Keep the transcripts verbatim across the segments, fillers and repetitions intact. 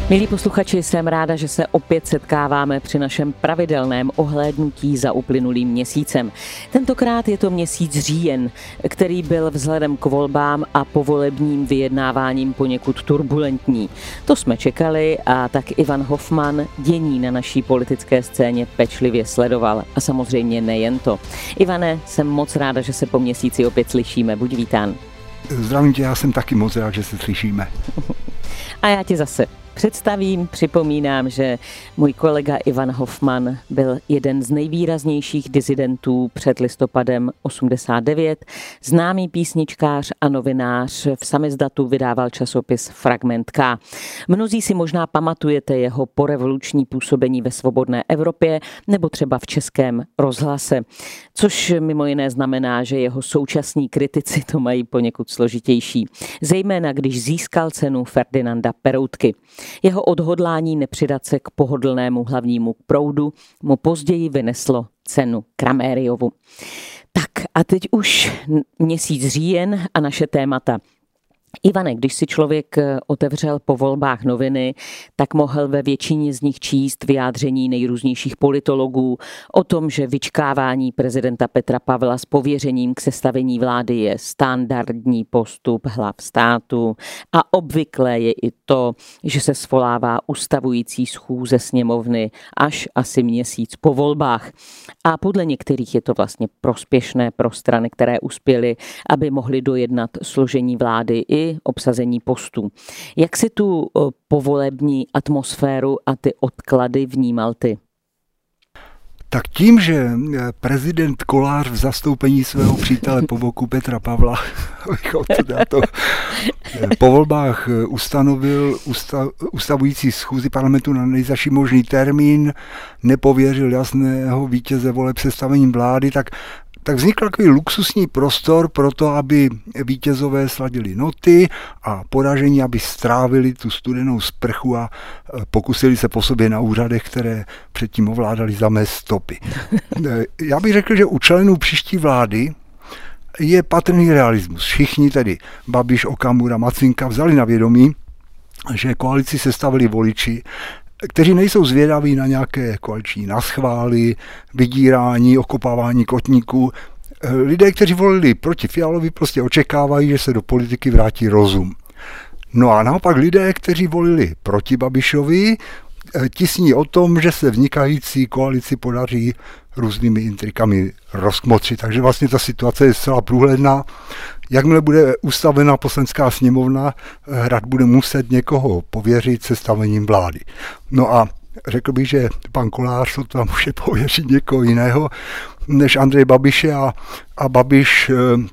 Milí posluchači, jsem ráda, že se opět setkáváme při našem pravidelném ohlédnutí za uplynulým měsícem. Tentokrát je to měsíc říjen, který byl vzhledem k volbám a povolebním vyjednáváním poněkud turbulentní. To jsme čekali a tak Ivan Hofman dění na naší politické scéně pečlivě sledoval. A samozřejmě nejen to. Ivane, jsem moc ráda, že se po měsíci opět slyšíme. Buď vítán. Zdravím tě, já jsem taky moc rád, že se slyšíme. A já ti zase představím, připomínám, že můj kolega Ivan Hofman byl jeden z nejvýraznějších disidentů před listopadem osmdesát devět. Známý písničkář a novinář, v samizdatu vydával časopis Fragment K. Mnozí si možná pamatujete jeho porevoluční působení ve svobodné Evropě nebo třeba v Českém rozhlase, což mimo jiné znamená, že jeho současní kritici to mají poněkud složitější, zejména když získal cenu Ferdinanda Peroutky. Jeho odhodlání nepřidat se k pohodlnému hlavnímu proudu mu později vyneslo cenu Kramériovu. Tak a teď už měsíc říjen a naše témata. Ivane, když si člověk otevřel po volbách noviny, tak mohl ve většině z nich číst vyjádření nejrůznějších politologů o tom, že vyčkávání prezidenta Petra Pavla s pověřením k sestavení vlády je standardní postup hlav státu a obvyklé je i to, že se svolává ustavující schůze sněmovny až asi měsíc po volbách. A podle některých je to vlastně prospěšné pro strany, které uspěly, aby mohly dojednat složení vlády i obsazení postů. Jak si tu povolební atmosféru a ty odklady vnímal ty? Tak tím, že prezident Kolář v zastoupení svého přítele po boku Petra Pavla to, po volbách ustanovil ustav, ustavující schůzi parlamentu na nejzazší možný termín, nepověřil jasného vítěze voleb sestavením vlády, tak tak vznikl takový luxusní prostor pro to, aby vítězové sladili noty a poražení, aby strávili tu studenou sprchu a pokusili se po sobě na úřadech, které předtím ovládali zamést stopy. Já bych řekl, že u členů příští vlády je patrný realismus. Všichni tedy Babiš, Okamura, Macinka vzali na vědomí, že koalici sestavili voliči, kteří nejsou zvědaví na nějaké koaliční naschvály, vydírání, okopávání kotníků. Lidé, kteří volili proti Fialovi, prostě očekávají, že se do politiky vrátí rozum. No a naopak lidé, kteří volili proti Babišovi, tisní o tom, že se vznikající koalici podaří různými intrikami rozkmotřit. Takže vlastně ta situace je zcela průhledná. Jakmile bude ustavená poslanecká sněmovna, Hrad bude muset někoho pověřit sestavením vlády. No a řekl bych, že pan Kolář to tam může pověřit někoho jiného než Andrej Babiše a, a Babiš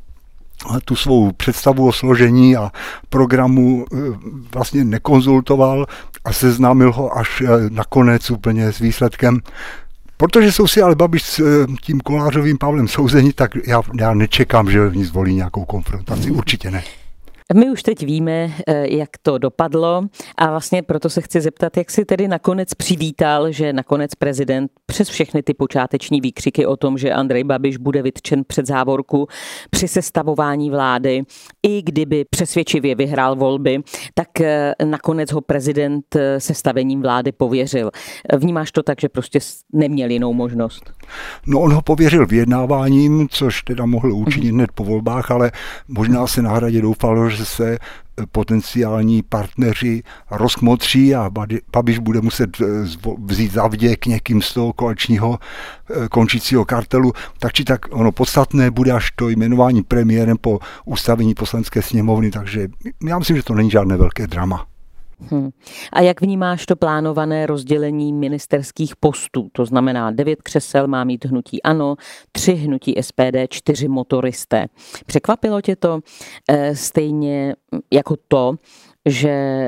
tu svou představu o složení a programu vlastně nekonzultoval a seznámil ho až nakonec úplně s výsledkem. Protože jsou si ale Babiš s tím Kolářovým Pavlem souzeni, tak já, já nečekám, že v ní zvolí nějakou konfrontaci. Určitě ne. My už teď víme, jak to dopadlo a vlastně proto se chci zeptat, jak si tedy nakonec přivítal, že nakonec prezident přes všechny ty počáteční výkřiky o tom, že Andrej Babiš bude vytčen před závorku při sestavování vlády, i kdyby přesvědčivě vyhrál volby, tak nakonec ho prezident sestavením vlády pověřil. Vnímáš to tak, že prostě neměl jinou možnost? No on ho pověřil vyjednáváním, což teda mohl učinit hned po volbách, ale možná se na Hradě doufalo, že se potenciální partneři rozkmotří a Babiš bude muset vzít za vděk někým z toho koaličního končícího kartelu. Tak či tak ono podstatné bude až to jmenování premiérem po ustavení poslanecké sněmovny, takže já myslím, že to není žádné velké drama. Hmm. A jak vnímáš to plánované rozdělení ministerských postů? To znamená, devět křesel má mít hnutí ANO, tři hnutí S P D, čtyři motoristé. Překvapilo tě to e, stejně jako to, že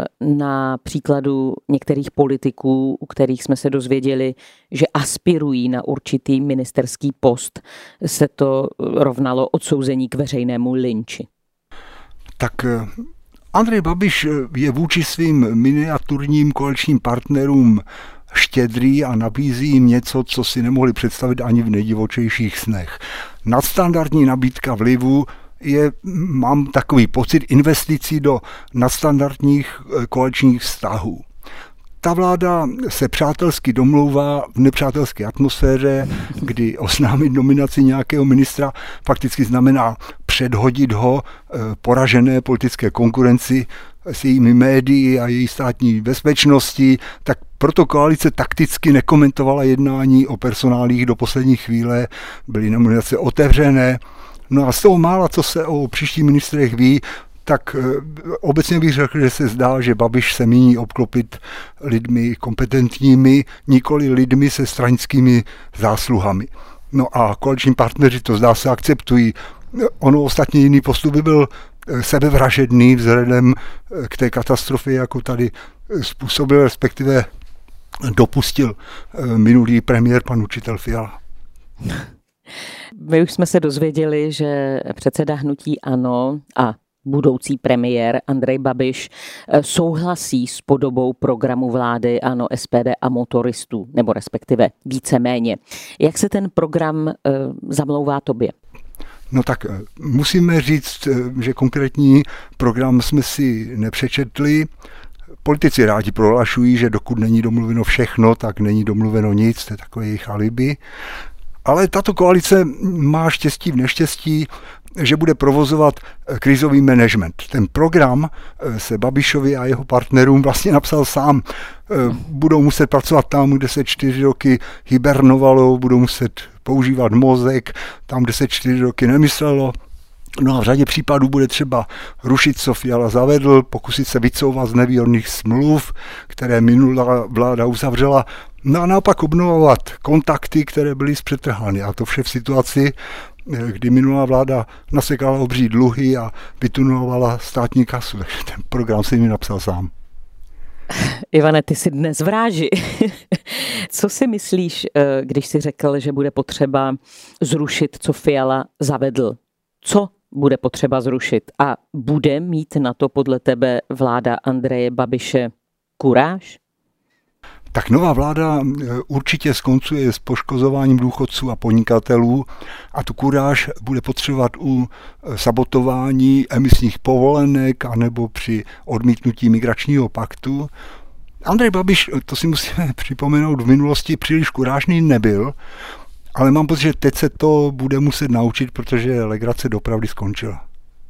na příkladu některých politiků, u kterých jsme se dozvěděli, že aspirují na určitý ministerský post, se to rovnalo odsouzení k veřejnému lynči? Tak Andrej Babiš je vůči svým miniaturním koaličním partnerům štědrý a nabízí jim něco, co si nemohli představit ani v nejdivočejších snech. Nadstandardní nabídka vlivu je, mám takový pocit, investicí do nadstandardních koaličních vztahů. ta vláda se přátelsky domlouvá v nepřátelské atmosféře, kdy oznámit nominaci nějakého ministra fakticky znamená předhodit ho poražené politické konkurenci s jejími médii a její státní bezpečnosti, tak proto koalice takticky nekomentovala jednání o personálích do poslední chvíle, byly nominace otevřené. No a z toho mála, co se o příštích ministrech ví, tak obecně bych řekl, že se zdá, že Babiš se míní obklopit lidmi kompetentními, nikoli lidmi se stranickými zásluhami. No a koaliční partneři to zdá se akceptují. Ono ostatně jiný postup by byl sebevražedný vzhledem k té katastrofě, jako tady způsobil, respektive dopustil minulý premiér pan učitel Fiala. My už jsme se dozvěděli, že předseda hnutí ANO a budoucí premiér Andrej Babiš souhlasí s podobou programu vlády ANO, S P D a motoristů, nebo respektive víceméně. Jak se ten program zamlouvá tobě? No tak musíme říct, že konkrétní program jsme si nepřečetli. Politici rádi prohlašují, že dokud není domluveno všechno, tak není domluveno nic, to je takové jejich alibi. Ale tato koalice má štěstí v neštěstí, že bude provozovat krizový management. Ten program se Babišovi a jeho partnerům vlastně napsal sám. Budou muset pracovat tam, kde se čtyři roky hibernovalo, budou muset používat mozek, tam, kde se čtyři roky nemyslelo. No a v řadě případů bude třeba rušit, co Fiala zavedl, pokusit se vycouvat z nevýhodných smluv, které minulá vláda uzavřela, no a naopak obnovovat kontakty, které byly zpřetrhány. A to vše v situaci, kdy minulá vláda nasekala obří dluhy a vytunovala státní kasu. Takže ten program si mi napsal sám. Ivane, ty jsi dnes v ráži. Co si myslíš, když jsi řekl, že bude potřeba zrušit, co Fiala zavedl? Co bude potřeba zrušit? A bude mít na to podle tebe vláda Andreje Babiše kuráž? Tak nová vláda určitě skoncuje s poškozováním důchodců a podnikatelů a tu kuráž bude potřebovat u sabotování emisních povolenek anebo při odmítnutí migračního paktu. Andrej Babiš, to si musíme připomenout, v minulosti příliš kurážný nebyl, ale mám pocit, že teď se to bude muset naučit, protože legrace dopravdy skončila.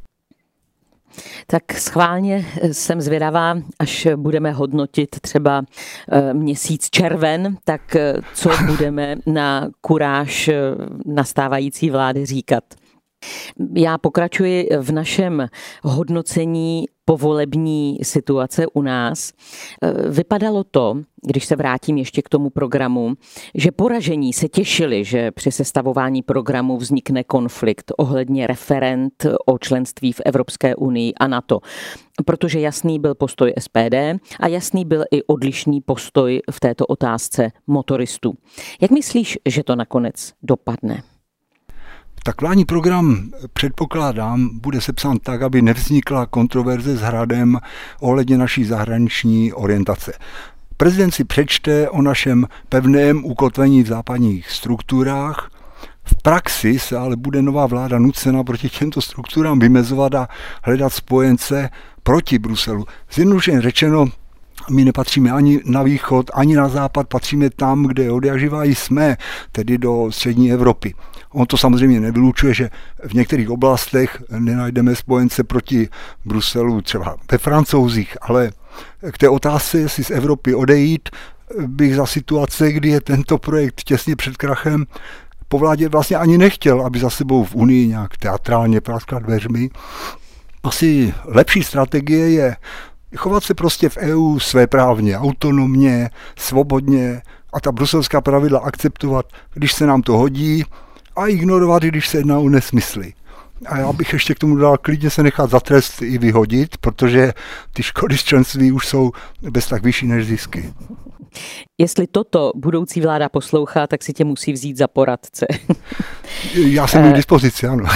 Tak schválně jsem zvědavá, až budeme hodnotit třeba měsíc červen, tak co budeme na kuráž nastávající vlády říkat. Já pokračuji v našem hodnocení povolební situace u nás. Vypadalo to, když se vrátím ještě k tomu programu, že poražení se těšili, že při sestavování programu vznikne konflikt ohledně referend o členství v Evropské unii a NATO, protože jasný byl postoj S P D a jasný byl i odlišný postoj v této otázce motoristů. Jak myslíš, že to nakonec dopadne? Tak vládní program, předpokládám, bude sepsán tak, aby nevznikla kontroverze s Hradem ohledně naší zahraniční orientace. Prezident si přečte o našem pevném ukotvení v západních strukturách. V praxi se ale bude nová vláda nucena proti těmto strukturám vymezovat a hledat spojence proti Bruselu. Zjednodušeně řečeno, my nepatříme ani na východ, ani na západ, patříme tam, kde odjakživa jsme, tedy do střední Evropy. On to samozřejmě nevylučuje, že v některých oblastech nenajdeme spojence proti Bruselu, třeba ve Francouzích, ale k té otázce, jestli z Evropy odejít, bych za situace, kdy je tento projekt těsně před krachem, po vládě vlastně ani nechtěl, aby za sebou v Unii nějak teatrálně praskla dveřmi. Asi lepší strategie je chovat se prostě v E U svéprávně, autonomně, svobodně a ta bruselská pravidla akceptovat, když se nám to hodí, a ignorovat, když se jedná o nesmysly. A já bych ještě k tomu dal klidně se nechat za trest i vyhodit, protože ty škody z členství už jsou bez tak vyšší než zisky. Jestli toto budoucí vláda poslouchá, tak si tě musí vzít za poradce. Já jsem k dispozici, ano.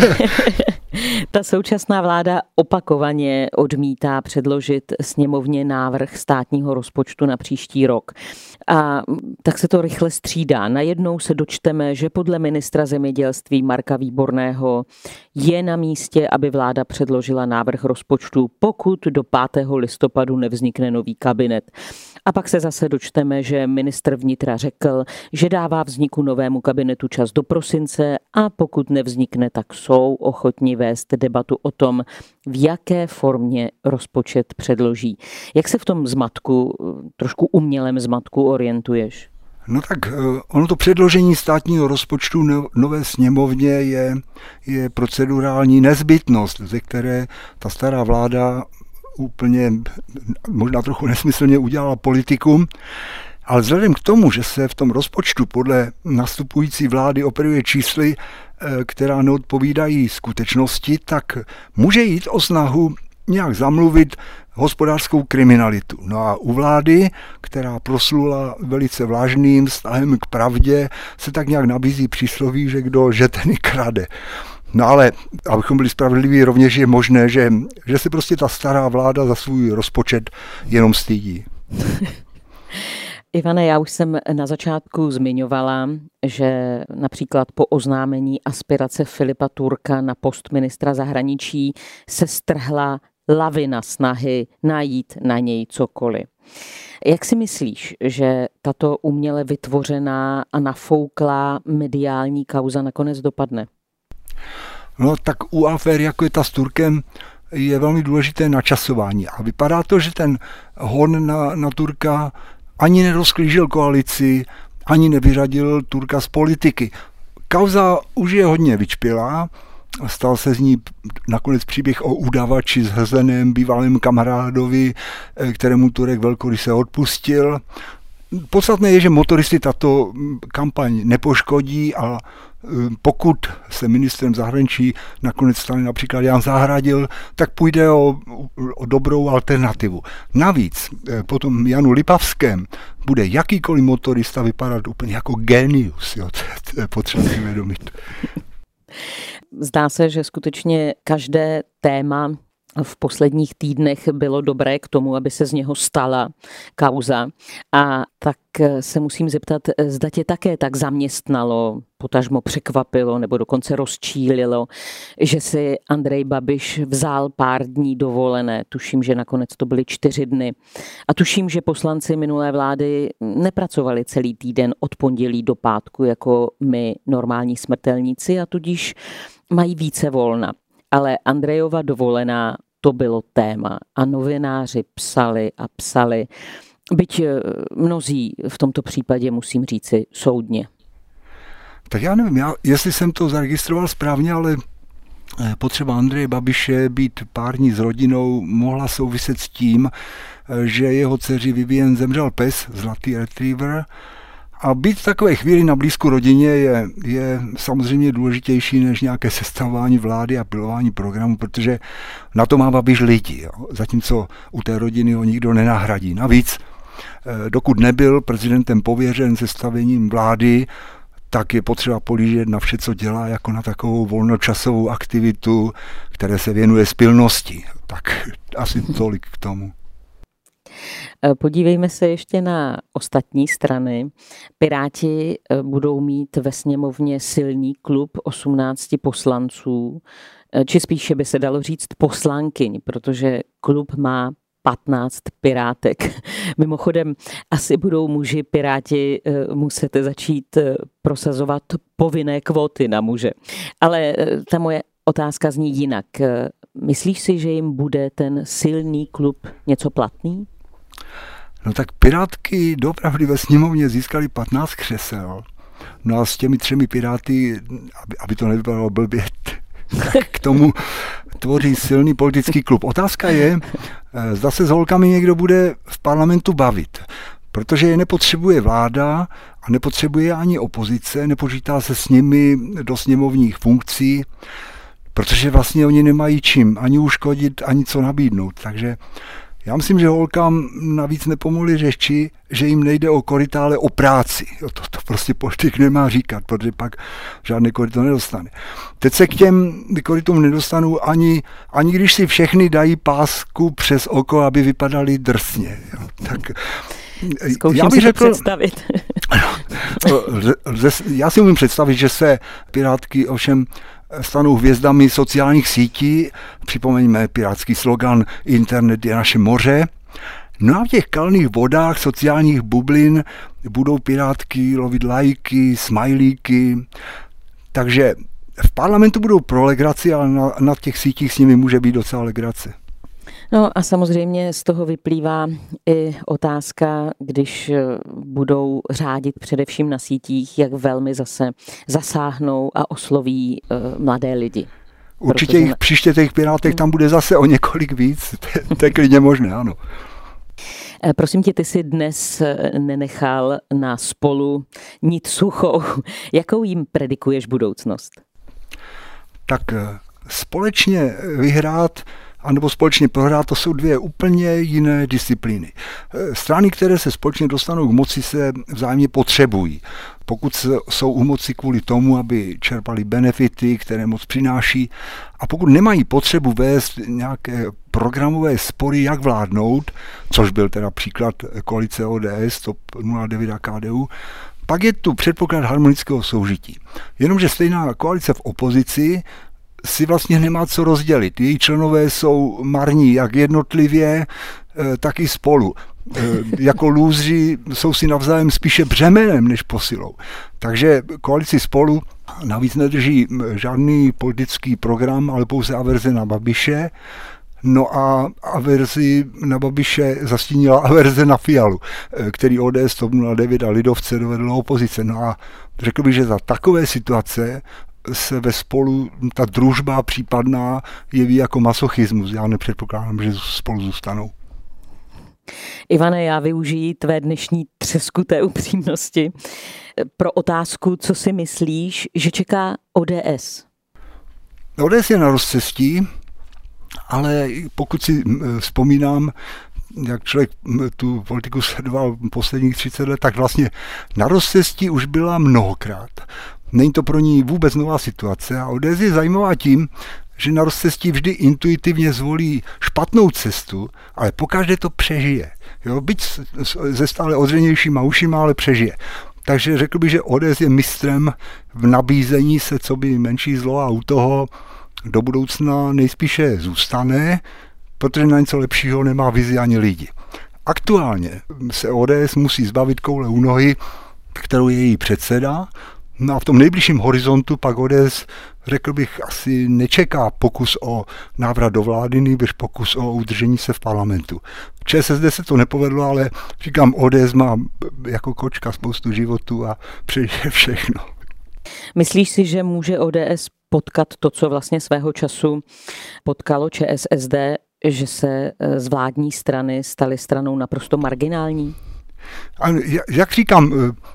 Ta současná vláda opakovaně odmítá předložit sněmovně návrh státního rozpočtu na příští rok. A tak se to rychle střídá. Najednou se dočteme, že podle ministra zemědělství Marka Výborného je na místě, aby vláda předložila návrh rozpočtu, pokud do pátého listopadu nevznikne nový kabinet. A pak se zase dočteme, že ministr vnitra řekl, že dává vzniku novému kabinetu čas do prosince a pokud nevznikne, tak jsou ochotni vést debatu o tom, v jaké formě rozpočet předloží. Jak se v tom zmatku, trošku umělém zmatku orientuješ? No tak ono to předložení státního rozpočtu nové sněmovně je, je procedurální nezbytnost, ze které ta stará vláda úplně možná trochu nesmyslně udělala politikum, ale vzhledem k tomu, že se v tom rozpočtu podle nastupující vlády operuje čísly, která neodpovídají skutečnosti, tak může jít o snahu nějak zamluvit hospodářskou kriminalitu. No a u vlády, která proslula velice vážným vztahem k pravdě, se tak nějak nabízí přísloví, že kdo lže, ten i krade. No ale, abychom byli spravedliví, rovněž je možné, že, že se prostě ta stará vláda za svůj rozpočet jenom stydí. Ivane, já už jsem na začátku zmiňovala, že například po oznámení aspirace Filipa Turka na post ministra zahraničí se strhla lavina snahy najít na něj cokoliv. Jak si myslíš, že tato uměle vytvořená a nafouklá mediální kauza nakonec dopadne? No tak u afér, jako je ta s Turkem, je velmi důležité načasování. A vypadá to, že ten hon na, na Turka ani nerozklížil koalici, ani nevyřadil Turka z politiky. Kauza už je hodně vyčpělá, stal se z ní nakonec příběh o udavači zhrzeném bývalém kamarádovi, kterému Turek velkoryse odpustil. Podstatné je, že motoristy tato kampaň nepoškodí a pokud se ministrem zahraničí nakonec stane například Jan Zahradil, tak půjde o, o dobrou alternativu. Navíc po tom Janu Lipavském bude jakýkoliv motorista vypadat úplně jako genius. Jo? To je potřeba si uvědomit. Zdá se, že skutečně každé téma v posledních týdnech bylo dobré k tomu, aby se z něho stala kauza. A tak se musím zeptat, zda tě také tak zaměstnalo, potažmo překvapilo nebo dokonce rozčílilo, že si Andrej Babiš vzal pár dní dovolené. Tuším, že nakonec to byly čtyři dny. A tuším, že poslanci minulé vlády nepracovali celý týden od pondělí do pátku jako my normální smrtelníci a tudíž mají více volna. Ale Andrejova dovolená, to bylo téma a novináři psali a psali, byť mnozí v tomto případě, musím říci, soudně. Tak já nevím, já, jestli jsem to zaregistroval správně, ale potřeba Andreje Babiše být pár dní s rodinou mohla souviset s tím, že jeho dceři Vivien zemřel pes, zlatý retriever, a být v takové chvíli na blízku rodině je, je samozřejmě důležitější než nějaké sestavování vlády a pilování programu, protože na to má Babiš lidi, jo. Zatímco u té rodiny ho nikdo nenahradí. Navíc, dokud nebyl prezidentem pověřen sestavením vlády, tak je potřeba polížet na vše, co dělá, jako na takovou volnočasovou aktivitu, které se věnuje spilnosti. Tak asi tolik k tomu. Podívejme se ještě na ostatní strany. Piráti budou mít ve sněmovně silný klub osmnácti poslanců, či spíše by se dalo říct poslankyň, protože klub má patnáct pirátek. Mimochodem, asi budou muži piráti muset začít prosazovat povinné kvóty na muže. Ale ta moje otázka zní jinak. Myslíš si, že jim bude ten silný klub něco platný? No tak pirátky doopravdy ve sněmovně získali patnáct křesel. No a s těmi třemi piráty, aby, aby to nevypadalo blbě, tak k tomu tvoří silný politický klub. Otázka je, zda se s holkami někdo bude v parlamentu bavit. Protože je nepotřebuje vláda a nepotřebuje ani opozice, nepočítá se s nimi do sněmovních funkcí, protože vlastně oni nemají čím ani uškodit, ani co nabídnout. Takže já myslím, že holkám navíc nepomohly řeči, že jim nejde o koryta, ale o práci. Jo, to, to prostě politik nemá říkat, protože pak žádné koryto nedostane. Teď se k těm korytům nedostanou ani, ani když si všechny dají pásku přes oko, aby vypadaly drsně. Jo, tak zkouším já bych si řekl, představit. Já si umím představit, že se pirátky ovšem stanou hvězdami sociálních sítí. Připomeňme pirátský slogan Internet je naše moře. No a v těch kalných vodách sociálních bublin budou pirátky lovit lajky, smajlíky, takže v parlamentu budou pro legraci, ale na, na těch sítích s nimi může být docela legrace. No a samozřejmě z toho vyplývá i otázka, když budou řádit především na sítích, jak velmi zase zasáhnou a osloví uh, mladé lidi. Určitě jich příště těch pirátech tam bude zase o několik víc, to je klidně možné, ano. Prosím tě, ty jsi dnes nenechal na Spolu nit suchou. Jakou jim predikuješ budoucnost? Tak společně vyhrát anebo společně prohrát, to jsou dvě úplně jiné disciplíny. Strany, které se společně dostanou k moci, se vzájemně potřebují. Pokud jsou u moci kvůli tomu, aby čerpali benefity, které moc přináší, a pokud nemají potřebu vést nějaké programové spory, jak vládnout, což byl teda příklad koalice O D S, T O P nula devět a K D U, pak je tu předpoklad harmonického soužití. Jenomže stejná koalice v opozici si vlastně nemá co rozdělit. Její členové jsou marní, jak jednotlivě, tak i spolu. Jako lůzři jsou si navzájem spíše břemenem než posilou. Takže koalici Spolu navíc nedrží žádný politický program, ale pouze averze na Babiše. No a averzi na Babiše zastínila averze na Fialu, který O D S, T O P nula devět a lidovce dovedlo opozice. No a řekl bych, že za takové situace se ve Spolu ta družba případná jeví jako masochismus. Já nepředpokládám, že Spolu zůstanou. Ivane, já využiji tvé dnešní třeskuté upřímnosti pro otázku, co si myslíš, že čeká O D S? O D S je na rozcestí, ale pokud si vzpomínám, jak člověk tu politiku sledoval posledních třicet let, tak vlastně na rozcestí už byla mnohokrát. Není to pro ní vůbec nová situace a O D S je zajímavá tím, že na rozcestí vždy intuitivně zvolí špatnou cestu, ale pokaždé to přežije. Jo? Byť ze stále ozřejmějšíma ušima, ale přežije. Takže řekl bych, že O D S je mistrem v nabízení se, co by menší zlo, a u toho do budoucna nejspíše zůstane, protože na něco lepšího nemá vizi ani lidi. Aktuálně se O D S musí zbavit koule u nohy, kterou je její předseda. No a v tom nejbližším horizontu pak O D S, řekl bych, asi nečeká pokus o návrat do vlády, než pokus o udržení se v parlamentu. Č S S D se to nepovedlo, ale říkám, O D S má jako kočka spoustu životů a přežije všechno. Myslíš si, že může O D S potkat to, co vlastně svého času potkalo Č S S D, že se z vládní strany staly stranou naprosto marginální? A jak říkám,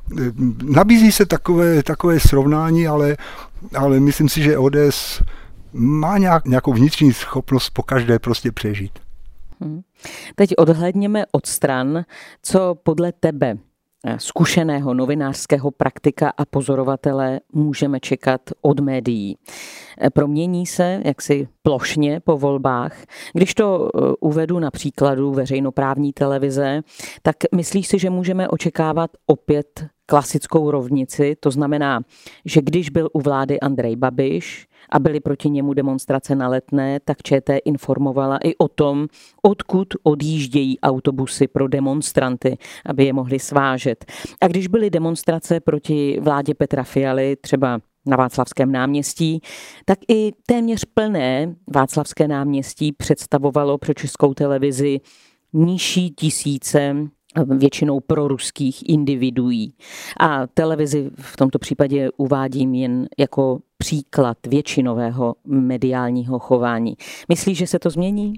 nabízí se takové, takové srovnání, ale, ale myslím si, že O D S má nějak, nějakou vnitřní schopnost pokaždé prostě přežít. Hmm. Teď odhlédněme od stran, co podle tebe, zkušeného novinářského praktika a pozorovatele, můžeme čekat od médií. Promění se jaksi plošně po volbách. Když to uvedu na příkladu veřejnoprávní televize, tak myslíš si, že můžeme očekávat opět klasickou rovnici? To znamená, že když byl u vlády Andrej Babiš a byly proti němu demonstrace na Letné, tak Č T informovala i o tom, odkud odjíždějí autobusy pro demonstranty, aby je mohli svážet. A když byly demonstrace proti vládě Petra Fialy, třeba na Václavském náměstí, tak i téměř plné Václavské náměstí představovalo pro Českou televizi nižší tisíce většinou proruských individuí. A televizi v tomto případě uvádím jen jako příklad většinového mediálního chování. Myslíš, že se to změní?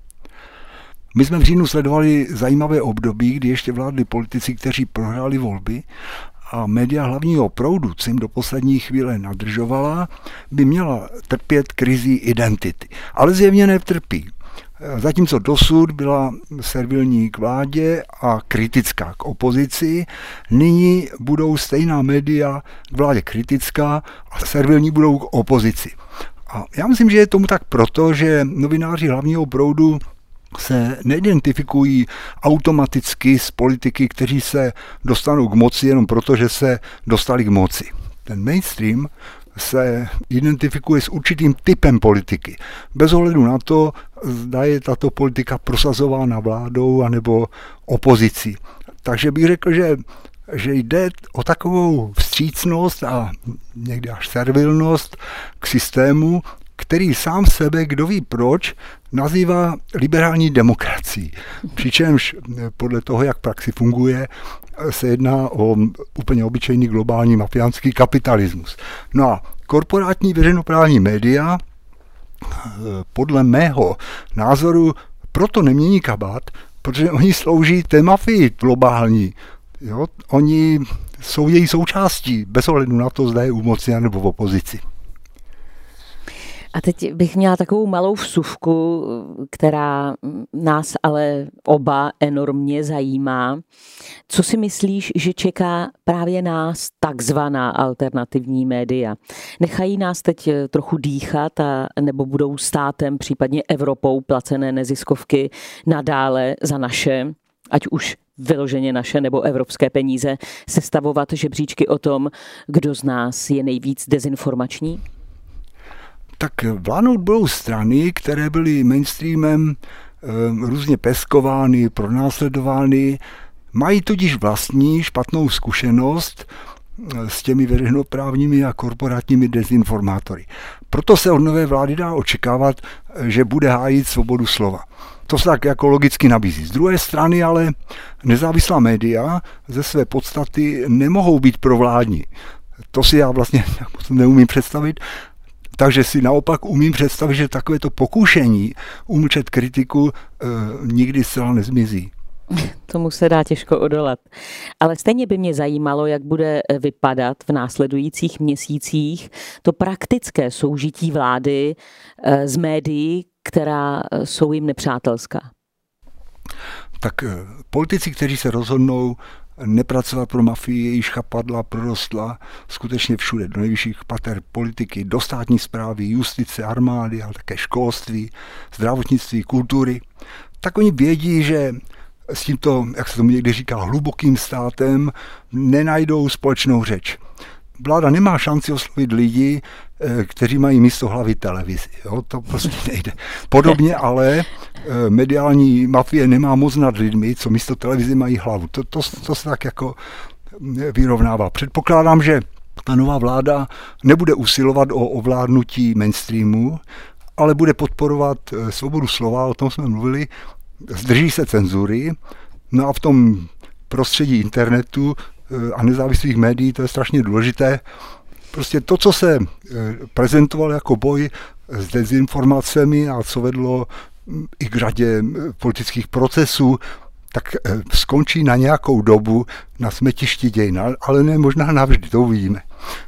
My jsme v říjnu sledovali zajímavé období, kdy ještě vládli politici, kteří prohráli volby, a média hlavního proudu, co jim do poslední chvíle nadržovala, by měla trpět krizí identity. Ale zjevně netrpí. Zatímco dosud byla servilní k vládě a kritická k opozici, nyní budou stejná média k vládě kritická a servilní budou k opozici. A já myslím, že je tomu tak proto, že novináři hlavního proudu se neidentifikují automaticky s politiky, kteří se dostanou k moci jenom proto, že se dostali k moci. Ten mainstream se identifikuje s určitým typem politiky. Bez ohledu na to, zda je tato politika prosazována vládou anebo opozicí. Takže bych řekl, že, že jde o takovou vstřícnost a někdy až servilnost k systému, který sám sebe, kdo ví proč, nazývá liberální demokracií. Přičemž podle toho, jak praxi funguje, se jedná o úplně obyčejný globální mafiánský kapitalismus. No a korporátní veřejnoprávní média podle mého názoru proto nemění kabát, protože oni slouží té mafii globální. Jo? Oni jsou její součástí, bez ohledu na to, zda je u moci nebo v opozici. A teď bych měla takovou malou vsuvku, která nás ale oba enormně zajímá. Co si myslíš, že čeká právě nás takzvaná alternativní média? Nechají nás teď trochu dýchat a nebo budou státem, případně Evropou placené neziskovky nadále za naše, ať už vyloženě naše nebo evropské peníze, sestavovat žebříčky o tom, kdo z nás je nejvíc dezinformační? Tak vládnout budou strany, které byly mainstreamem e, různě peskovány, pronásledovány, mají tudíž vlastní špatnou zkušenost s těmi veřejnoprávními a korporátními dezinformátory. Proto se od nové vlády dá očekávat, že bude hájit svobodu slova. To se tak jako logicky nabízí. Z druhé strany ale nezávislá média ze své podstaty nemohou být provládní. To si já vlastně neumím představit. Takže si naopak umím představit, že takovéto pokušení umlčet kritiku e, nikdy zcela nezmizí. Tomu se dá těžko odolat. Ale stejně by mě zajímalo, jak bude vypadat v následujících měsících to praktické soužití vlády e, s médií, která jsou jim nepřátelská. Tak e, politici, kteří se rozhodnou nepracovat pro mafii, jejíž chapadla prorostla skutečně všude, do nejvyšších pater politiky, do státní správy, justice, armády, ale také školství, zdravotnictví, kultury, tak oni vědí, že s tímto, jak se tomu někdy říká, hlubokým státem nenajdou společnou řeč. Vláda nemá šanci oslovit lidi, kteří mají místo hlavy televizi. Jo? To prostě nejde. Podobně ale mediální mafie nemá moc nad lidmi, co místo televizi mají hlavu. To, to, to se tak jako vyrovnává. Předpokládám, že ta nová vláda nebude usilovat o ovládnutí mainstreamu, ale bude podporovat svobodu slova, o tom jsme mluvili, zdrží se cenzury, no a v tom prostředí internetu a nezávislých médií, to je strašně důležité. Prostě to, co se prezentovalo jako boj s dezinformacemi a co vedlo i k řadě politických procesů, tak skončí na nějakou dobu na smetišti dějin, ale ne možná navždy, to uvidíme.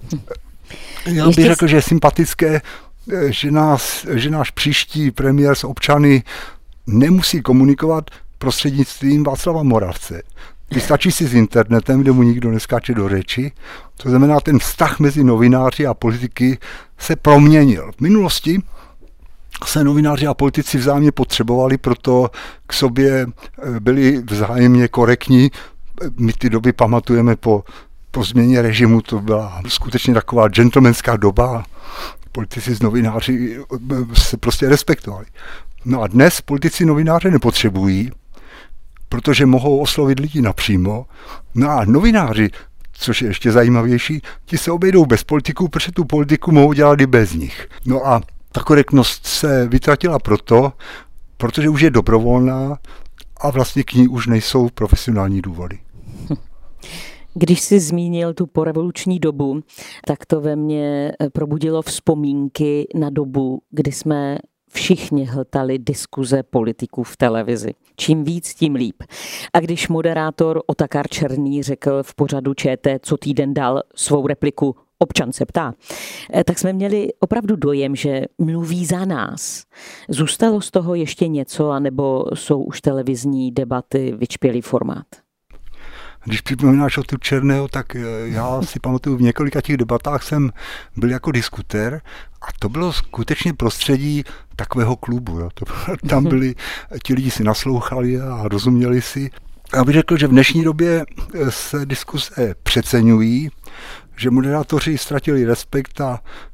Já bych řekl, že je sympatické, že, nás, že náš příští premiér s občany nemusí komunikovat prostřednictvím Václava Moravce. Stačí si s internetem, kde mu nikdo neskáče do řeči. To znamená, ten vztah mezi novináři a politiky se proměnil. V minulosti se novináři a politici vzájemně potřebovali, proto k sobě byli vzájemně korektní. My ty doby pamatujeme po, po změně režimu, to byla skutečně taková gentlemanská doba. Politici s novináři se prostě respektovali. No a dnes politici novináře nepotřebují, protože mohou oslovit lidi napřímo. No a novináři, což je ještě zajímavější, ti se obejdou bez politiků, protože tu politiku mohou dělat i bez nich. No a ta korektnost se vytratila proto, protože už je dobrovolná a vlastně k ní už nejsou profesionální důvody. Když jsi zmínil tu porevoluční dobu, tak to ve mně probudilo vzpomínky na dobu, kdy jsme všichni hltali diskuze politiků v televizi. Čím víc, tím líp. A když moderátor Otakar Černý řekl v pořadu ČT, co týden dal svou repliku Občan se ptá, tak jsme měli opravdu dojem, že mluví za nás. Zůstalo z toho ještě něco, anebo jsou už televizní debaty vyčpělý formát? Když připomínáš o tu Černého, tak já si pamatuju, v několika těch debatách jsem byl jako diskutér a to bylo skutečně prostředí takového klubu. Jo. To, tam byli, ti lidi si naslouchali a rozuměli si. Já bych řekl, že v dnešní době se diskuse přeceňují, že moderátoři ztratili respekt a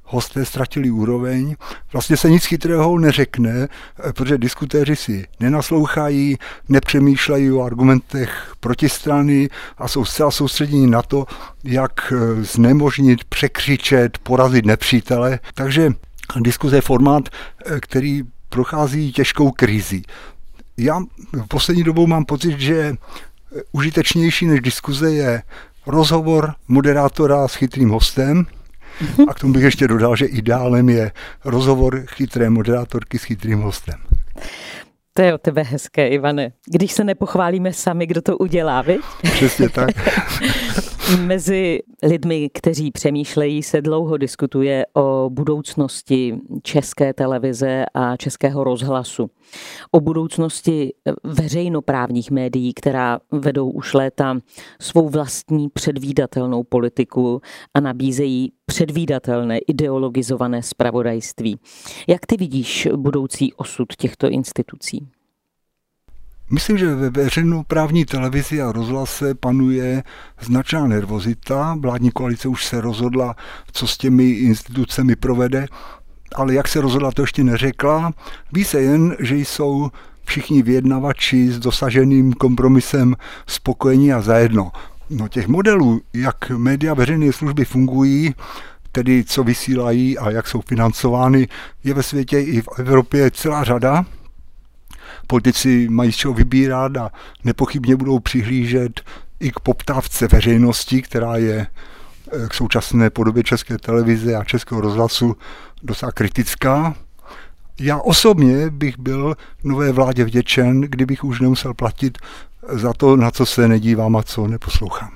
hosté ztratili úroveň. Vlastně se nic chytrého neřekne, protože diskutéři si nenaslouchají, nepřemýšlejí o argumentech protistrany a jsou zcela soustředěni na to, jak znemožnit, překřičet, porazit nepřítele. Takže diskuze je formát, který prochází těžkou krizí. Já v poslední dobou mám pocit, že užitečnější než diskuze je rozhovor moderátora s chytrým hostem. A k tomu bych ještě dodal, že ideálem je rozhovor chytré moderátorky s chytrým hostem. To je o tebe hezké, Ivane. Když se nepochválíme sami, kdo to udělá, viď? Přesně tak. Mezi lidmi, kteří přemýšlejí, se dlouho diskutuje o budoucnosti České televize a Českého rozhlasu. O budoucnosti veřejnoprávních médií, která vedou už léta svou vlastní předvídatelnou politiku a nabízejí předvídatelné ideologizované zpravodajství. Jak ty vidíš budoucí osud těchto institucí? Myslím, že ve veřejnoprávní televizi a rozhlase panuje značná nervozita. Vládní koalice už se rozhodla, co s těmi institucemi provede, ale jak se rozhodla, to ještě neřekla. Ví se jen, že jsou všichni vyjednavači s dosaženým kompromisem spokojení a zajedno. No, těch modelů, jak média veřejné služby fungují, tedy co vysílají a jak jsou financovány, je ve světě i v Evropě celá řada. Politici mají z čeho vybírat a nepochybně budou přihlížet i k poptávce veřejnosti, která je k současné podobě České televize a Českého rozhlasu docela kritická. Já osobně bych byl nové vládě vděčen, kdybych už nemusel platit za to, na co se nedívám a co neposlouchám.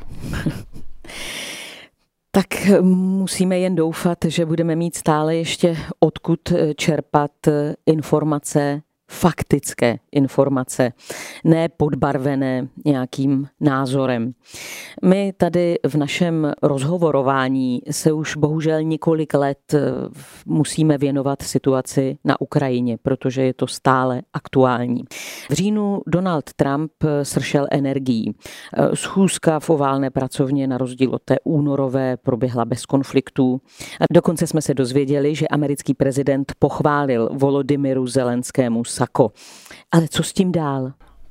Tak musíme jen doufat, že budeme mít stále ještě odkud čerpat informace, faktické informace, ne podbarvené nějakým názorem. My tady v našem rozhovorování se už bohužel několik let musíme věnovat situaci na Ukrajině, protože je to stále aktuální. V říjnu Donald Trump sršel energií. Schůzka v oválné pracovně na rozdíl od té únorové proběhla bez konfliktů. A dokonce jsme se dozvěděli, že americký prezident pochválil Volodymyru Zelenskému Sako. Ale co s tím dál?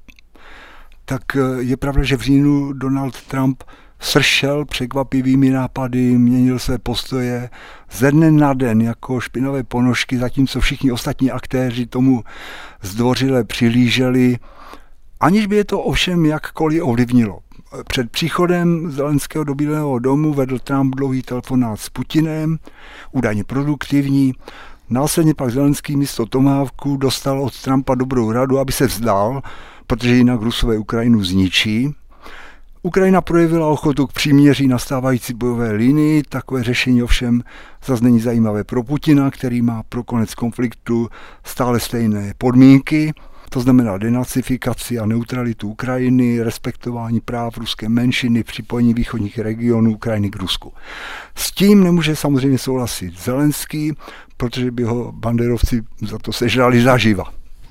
Tak je pravda, že v říjnu Donald Trump sršel překvapivými nápady, měnil své postoje ze dne na den jako špinavé ponožky, zatímco všichni ostatní aktéři tomu zdvořile přihlíželi, aniž by je to ovšem jakkoliv ovlivnilo. Před příchodem Zelenského do Bílého domu vedl Trump dlouhý telefonát s Putinem, údajně produktivní. Následně pak Zelenský místo tomahawku dostal od Trumpa dobrou radu, aby se vzdal, protože jinak Rusové Ukrajinu zničí. Ukrajina projevila ochotu k příměří na stávající bojové linii, takové řešení ovšem zase není zajímavé pro Putina, který má pro konec konfliktu stále stejné podmínky, to znamená denacifikaci a neutralitu Ukrajiny, respektování práv ruské menšiny, připojení východních regionů Ukrajiny k Rusku. S tím nemůže samozřejmě souhlasit Zelenský, protože by ho banderovci za to sežrali zaživa.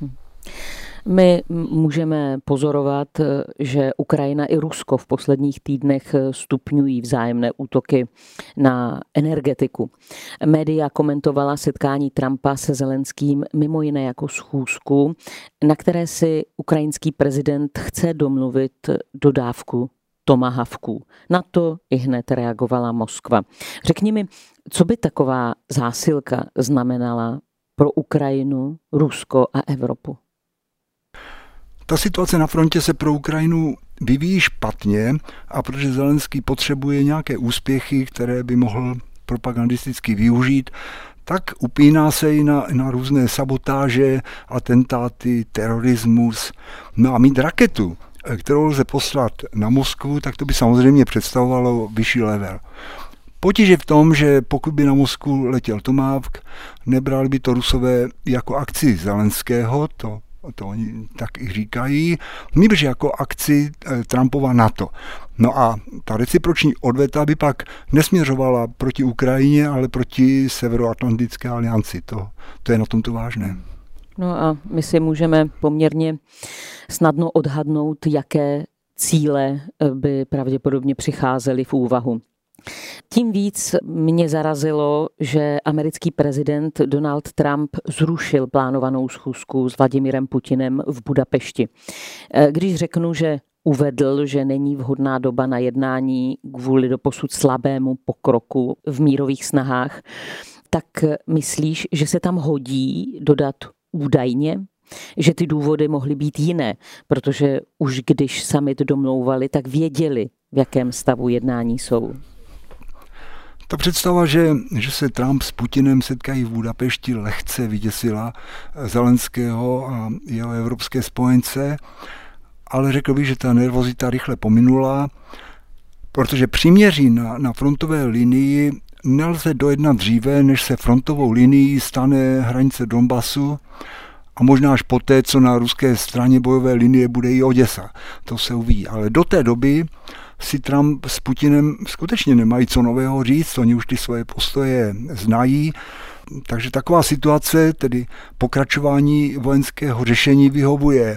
My můžeme pozorovat, že Ukrajina i Rusko v posledních týdnech stupňují vzájemné útoky na energetiku. Média komentovala setkání Trumpa se Zelenským mimo jiné jako schůzku, na které si ukrajinský prezident chce domluvit dodávku tomahawků. Na to i hned reagovala Moskva. Řekni mi, co by taková zásilka znamenala pro Ukrajinu, Rusko a Evropu? Ta situace na frontě se pro Ukrajinu vyvíjí špatně a protože Zelenský potřebuje nějaké úspěchy, které by mohl propagandisticky využít, tak upíná se i na, na různé sabotáže, atentáty, terorismus. No a mít raketu, kterou lze poslat na Moskvu, tak to by samozřejmě představovalo vyšší level. Potíž je v tom, že pokud by na Moskvu letěl Tomahawk, nebrali by to Rusové jako akci Zelenského, to to oni tak i říkají, nýbrž jako akci Trumpova NATO. No a ta reciproční odveta by pak nesměřovala proti Ukrajině, ale proti Severoatlantické alianci. To, to je na tomto vážné. No a my si můžeme poměrně snadno odhadnout, jaké cíle by pravděpodobně přicházely v úvahu. Tím víc mě zarazilo, že americký prezident Donald Trump zrušil plánovanou schůzku s Vladimirem Putinem v Budapešti. Když řeknu, že uvedl, že není vhodná doba na jednání kvůli doposud slabému pokroku v mírových snahách, tak myslíš, že se tam hodí dodat údajně, že ty důvody mohly být jiné, protože už když summit domlouvali, tak věděli, v jakém stavu jednání jsou? Ta představa, že, že se Trump s Putinem setkají v Budapešti, lehce vyděsila Zelenského a jeho evropské spojence, ale řekl bych, že ta nervozita rychle pominula, protože příměří na, na frontové linii nelze dojednat dříve, než se frontovou linií stane hranice Donbasu a možná až poté, co na ruské straně bojové linie bude i Oděsa. To se uvidí. Ale do té doby si Trump s Putinem skutečně nemají co nového říct, oni už ty svoje postoje znají, takže taková situace, tedy pokračování vojenského řešení, vyhovuje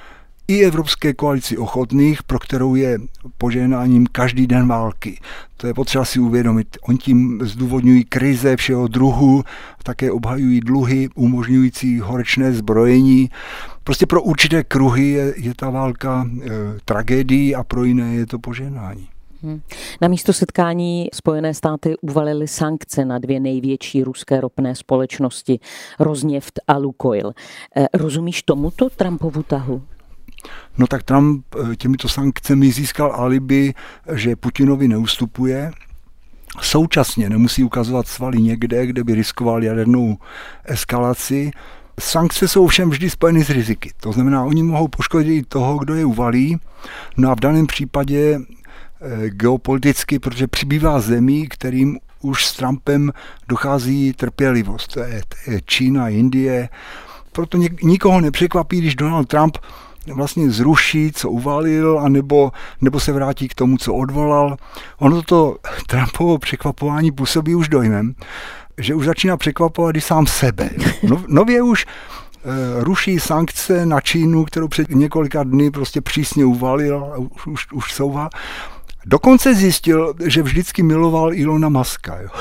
i Evropské koalici ochotných, pro kterou je požehnáním každý den války. To je potřeba si uvědomit. Oni tím zdůvodňují krize všeho druhu, také obhajují dluhy, umožňující horečné zbrojení. Prostě pro určité kruhy je, je ta válka e, tragédií a pro jiné je to požehnání. Hmm. Na místo setkání Spojené státy uvalily sankce na dvě největší ruské ropné společnosti, Rosneft a Lukoil. E, rozumíš tomuto Trumpovu tahu? No tak Trump těmito sankcemi získal alibi, že Putinovi neustupuje. Současně nemusí ukazovat svaly někde, kde by riskoval jadernou eskalaci. Sankce jsou všem vždy spojeny s riziky. To znamená, oni mohou poškodit toho, kdo je uvalí. No a v daném případě geopoliticky, protože přibývá zemí, kterým už s Trumpem dochází trpělivost. To je, to je Čína, Indie. Proto nikoho nepřekvapí, když Donald Trump vlastně zruší, co uvalil, anebo, nebo se vrátí k tomu, co odvolal. Ono to Trumpovo překvapování působí už dojmem, že už začíná překvapovat i sám sebe. No, nově už e, ruší sankce na Čínu, kterou před několika dny prostě přísně uvalil a už, už, už souvá. Dokonce zjistil, že vždycky miloval Ilona Muska. Jo.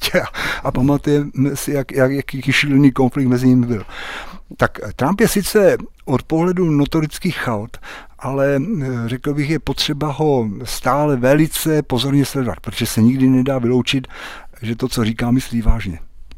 A pamatujeme si, jak, jak, jaký šílený konflikt mezi nimi byl. Tak Trump je sice od pohledu notorický chaot, ale řekl bych, je potřeba ho stále velice pozorně sledovat, protože se nikdy nedá vyloučit, že to, co říká, myslí vážně.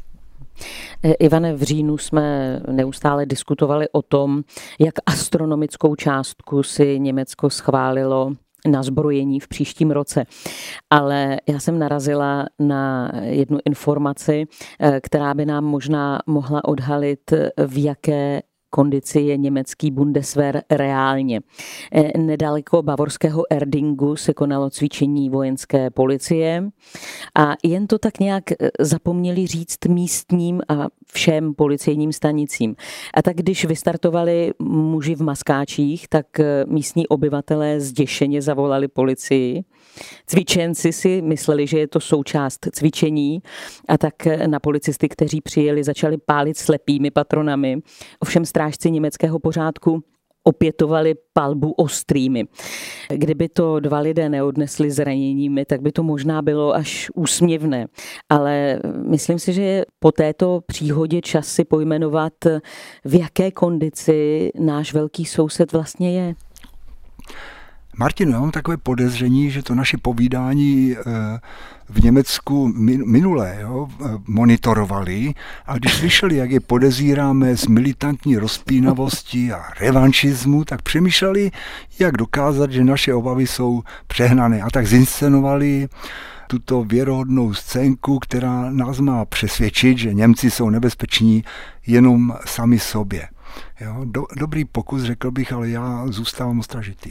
Ivane, v říjnu jsme neustále diskutovali o tom, jak astronomickou částku si Německo schválilo na zbrojení v příštím roce. Ale já jsem narazila na jednu informaci, která by nám možná mohla odhalit, v jaké kondici je německý Bundeswehr reálně. Nedaleko bavorského Erdingu se konalo cvičení vojenské policie a jen to tak nějak zapomněli říct místním a všem policejním stanicím. A tak když vystartovali muži v maskáčích, tak místní obyvatelé zděšeně zavolali policii. Cvičenci si mysleli, že je to součást cvičení a tak na policisty, kteří přijeli, začali pálit slepými patronami. Ovšem strážci německého pořádku opětovali palbu ostrými. Kdyby to dva lidé neodnesli zraněními, tak by to možná bylo až úsměvné. Ale myslím si, že je po této příhodě čas si pojmenovat, v jaké kondici náš velký soused vlastně je. Martin, já mám takové podezření, že to naše povídání v Německu minulé jo, monitorovali a když slyšeli, jak je podezíráme z militantní rozpínavosti a revanšismu, tak přemýšleli, jak dokázat, že naše obavy jsou přehnané. A tak zinscenovali tuto věrohodnou scénku, která nás má přesvědčit, že Němci jsou nebezpeční jenom sami sobě. Jo, do, dobrý pokus, řekl bych, ale já zůstávám ostražitý.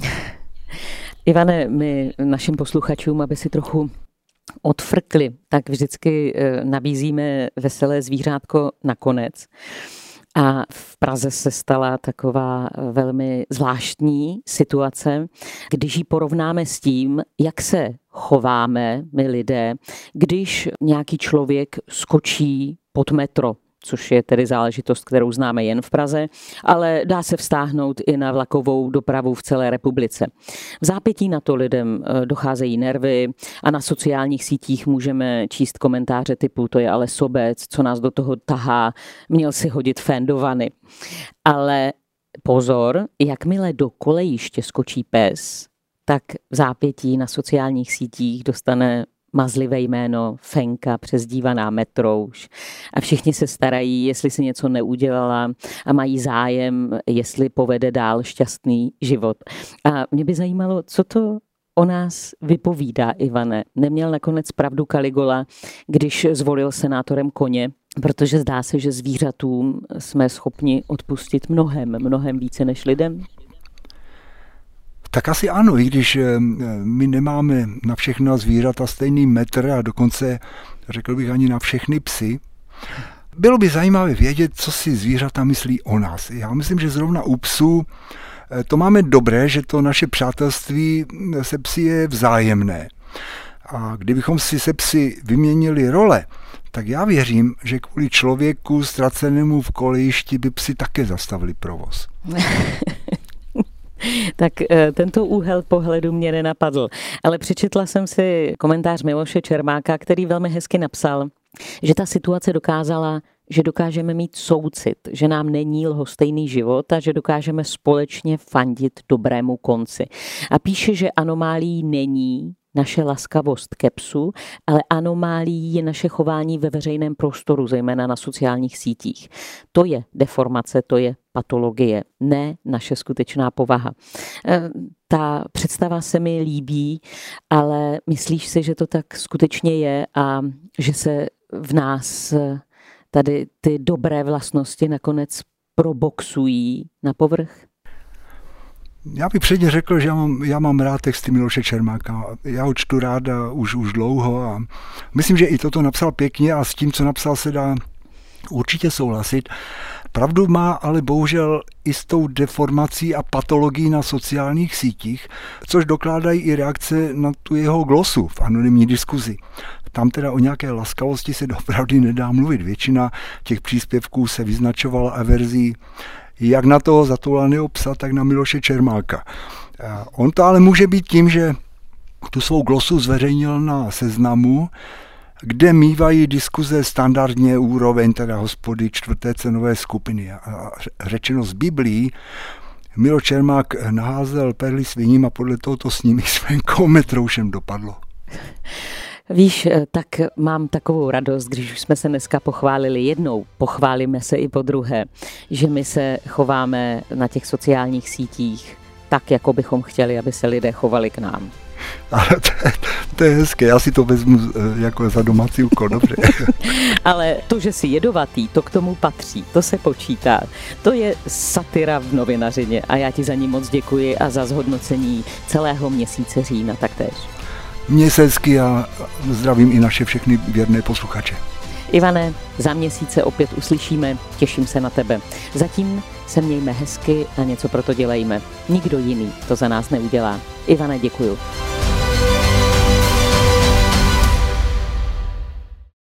Ivane, my našim posluchačům, aby si trochu odfrkli, tak vždycky nabízíme veselé zvířátko nakonec. A v Praze se stala taková velmi zvláštní situace, když ji porovnáme s tím, jak se chováme my lidé, když nějaký člověk skočí pod metro, což je tedy záležitost, kterou známe jen v Praze, ale dá se vztáhnout i na vlakovou dopravu v celé republice. V zápětí na to lidem docházejí nervy a na sociálních sítích můžeme číst komentáře typu to je ale sobec, co nás do toho tahá, měl si hodit fén do vany. Ale pozor, jakmile do kolejiště skočí pes, tak v zápětí na sociálních sítích dostane mazlivé jméno Fenka, přezdívaná Metrouš. A všichni se starají, jestli si něco neudělala a mají zájem, jestli povede dál šťastný život. A mě by zajímalo, co to o nás vypovídá, Ivane. Neměl nakonec pravdu Caligula, když zvolil senátorem koně, protože zdá se, že zvířatům jsme schopni odpustit mnohem, mnohem více než lidem? Tak asi ano, i když my nemáme na všechna zvířata stejný metr a dokonce, řekl bych, ani na všechny psy. Bylo by zajímavé vědět, co si zvířata myslí o nás. Já myslím, že zrovna u psů to máme dobré, že to naše přátelství se psy je vzájemné. A kdybychom si se psy vyměnili role, tak já věřím, že kvůli člověku ztracenému v kolejišti by psi také zastavili provoz. Tak tento úhel pohledu mě nenapadl, ale přečetla jsem si komentář Miloše Čermáka, který velmi hezky napsal, že ta situace dokázala, že dokážeme mít soucit, že nám není lhostejný život a že dokážeme společně fandit dobrému konci. A píše, že anomálií není naše laskavost ke psu, ale anomálií je naše chování ve veřejném prostoru, zejména na sociálních sítích. To je deformace, to je patologie, ne naše skutečná povaha. Ta představa se mi líbí, ale myslíš si, že to tak skutečně je a že se v nás tady ty dobré vlastnosti nakonec proboxují na povrch? Já bych předně řekl, že já mám, já mám rád texty Miloše Čermáka. Já ho čtu ráda už, už dlouho a myslím, že i toto napsal pěkně a s tím, co napsal, se dá určitě souhlasit. Pravdu má ale bohužel i s tou deformací a patologií na sociálních sítích, což dokládají i reakce na tu jeho glosu v anonymní diskuzi. Tam teda o nějaké laskavosti se opravdu nedá mluvit. Většina těch příspěvků se vyznačovala averzí jak na toho zatoulaného psa, tak na Miloše Čermáka. On to ale může být tím, že tu svou glosu zveřejnil na Seznamu, kde mívají diskuze standardně úroveň teda hospody čtvrté cenové skupiny. A řečeno z Biblií, Milo Čermák naházel perly sviním a podle toho to s nimi s Fenkou Metroušem dopadlo. Víš, tak mám takovou radost, když už jsme se dneska pochválili jednou, pochválíme se i po druhé, že my se chováme na těch sociálních sítích tak, jako bychom chtěli, aby se lidé chovali k nám. Ale to, to je hezké, já si to vezmu jako za domácí úkol, dobře. Ale to, že jsi jedovatý, to k tomu patří, to se počítá. To je satira v novinařině a já ti za ní moc děkuji a za zhodnocení celého měsíce října taktéž. Mně se hezky a zdravím i naše všechny věrné posluchače. Ivane, za měsíce opět uslyšíme, těším se na tebe. Zatím se mějme hezky a něco pro to dělejme. Nikdo jiný to za nás neudělá. Ivane, děkuju.